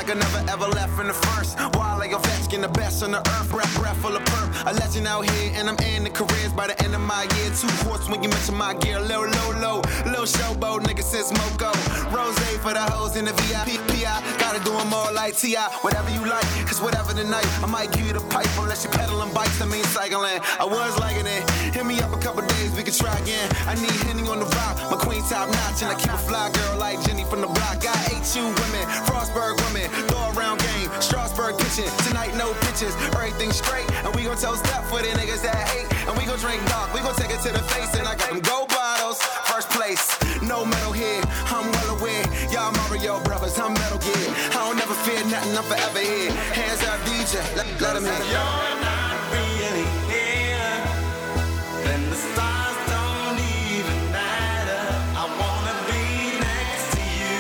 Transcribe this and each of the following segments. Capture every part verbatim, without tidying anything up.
like I never ever left in the first. Wild like a Ovechkin, the best on the earth. Breath, breath full of perp. A legend out here, and I'm in the careers by the end of my year. Two horse when you mention my gear. Low, low, low. Little showboat, nigga since Moco. Rose for the hoes in the V I P. I gotta do them all like T I. Whatever you like, cause whatever tonight. I might give you the pipe unless you're pedaling bikes. I mean cycling. I was liking it. Hit me up a couple days, we can try again. I need Henny on the rock. My queen top notch, and I keep a fly girl like Jenny from the block. Got H U women, Frostburg women, throw around game, Strasburg pitching. Tonight no pitches, everything straight, and we gon' toast up for the niggas that hate. And we gon' drink dark, we gon' take it to the face, and I got them gold bottles. First place, no metal here, I'm well aware. Y'all Mario brothers, I'm Metal Gear. I don't never fear nothing, I'm forever here. Hands up, D J, let, let him in. You're not really here, then the stars don't even matter. I wanna be next to you,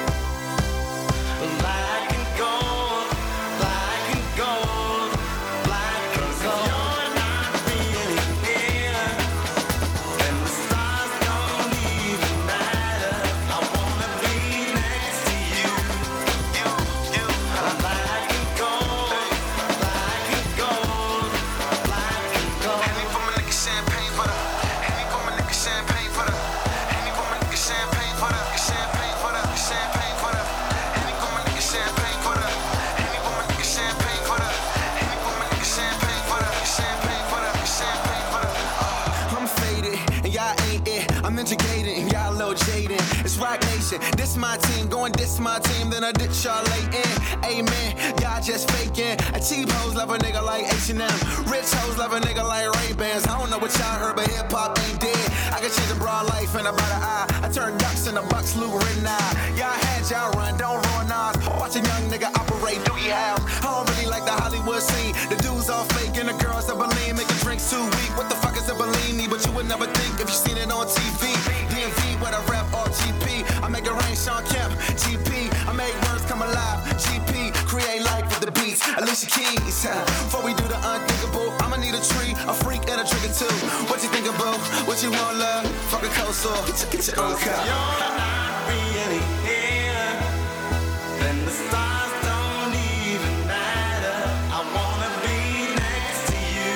black and gold, black and gold, black and gold. You're not really here, then the stars don't even matter. I wanna be next to you, you, you, black and gold, black and gold, black and gold. Henny for my nigga champagne for the. Henny for my nigga champagne for the. Henny for my nigga champagne for the. Champagne for the. Champagne for the. Henny for my nigga champagne for the. Henny for my nigga champagne for the. Henny for my nigga champagne for the. Champagne for the. Champagne for the. I'm faded and y'all ain't it. I'm intricated and y'all a little jaded. It's Rock Nation. This my team. Going this my team. Then I ditch y'all late in. Amen. Y'all just faking. A cheap hoes love a nigga like H and M. Rich hoes love a nigga like Ray-Bans. I don't know what y'all heard, but hip hop ain't dead. I can change a broad life in about an eye. I turn ducks into bucks, Lou ridden eye. Y'all had y'all run, don't ruin ours. Watch a young nigga operate Doogie House. I don't really like the Hollywood scene. The dudes all fake and the girls that believe making drinks too weak. What the fuck is a Bellini? But you would never think if you seen it on T V. D M V with a rap or G P. I make it rain, Sean Kemp, G P. I make words come alive, G P. Create life with the beats, Alicia Keys. Before we do the unthinkable, I'ma need a tree, a freak, and a trigger too. What you think about? What you want, love? Fuck a cold sore. Get your, get your own cup. You're not really here, then the stars don't even matter. I wanna be next to you,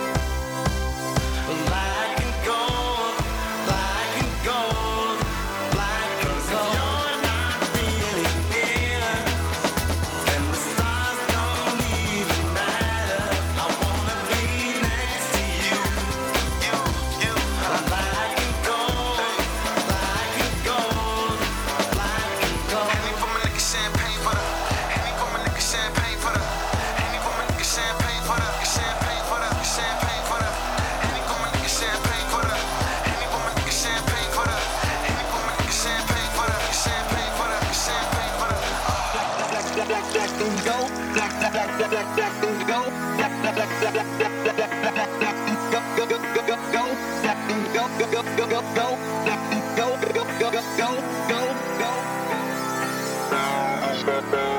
black and gold, black and gold, black and gold. You're not really here, then the stars don't even matter. I wanna be next to you, You, you. black and gold, black and gold, black and gold. Henny for my nigga champagne for the. Henny for my nigga champagne for the. Henny for my nigga champagne for the. Champagne for the. Champagne for the. Henny for my nigga champagne for the. Henny for my nigga champagne for the. Henny for my nigga champagne for the. Champagne for the. Champagne for the. Black, black, black, black things go. Black, black, black, black, black, black things go. Black, black, black, black, black, black, black, black, black, black things go, go, go, go, go, go. Black things go, go, go, go, go, go. Black things go, go, go, go, go, go, go, go.